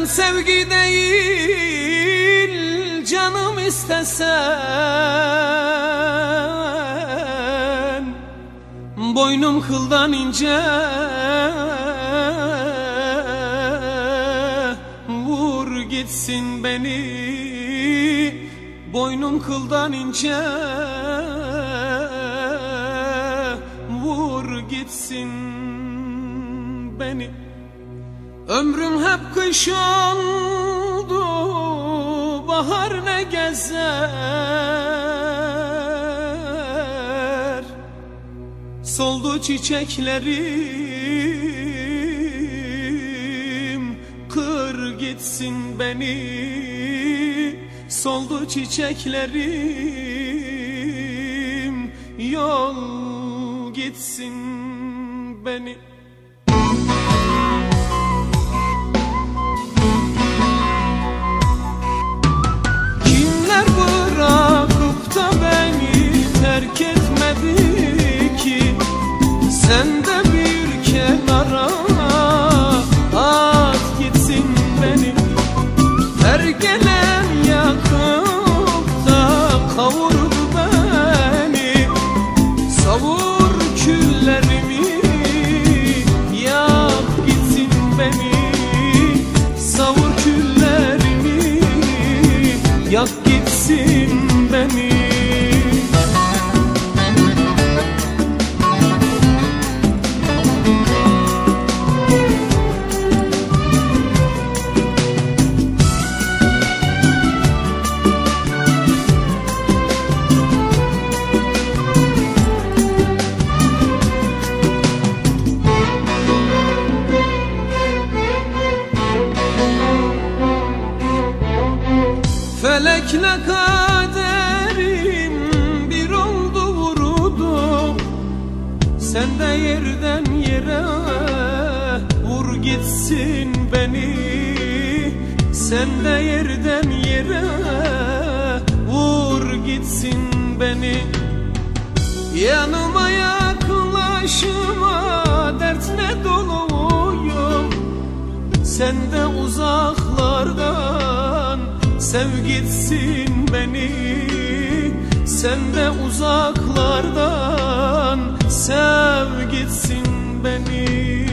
sevgi değil canım istesen, boynum kıldan ince, vur gitsin beni. Boynum kıldan ince, vur gitsin beni. Ömrüm hep kış oldu, bahar ne gezer. Soldu çiçeklerim, kır gitsin beni. Soldu çiçeklerim, yol gitsin beni. Kimler bırakıp da beni terk etmedi ki? Sen de bir kenara at gitsin beni. Her gelen yakıp da kavurdu beni. Savur küllerimi, yak gitsin beni. Savur küllerimi, yak gitsin beni. Felekle kaderim bir oldu vurdu. Sen de yerden yere vur gitsin beni. Sen de yerden yere vur gitsin beni. Yanıma yaklaşma, dertle doluyum. Sen de uzaklardan sev gitsin beni. Sen de uzaklardan sev gitsin beni.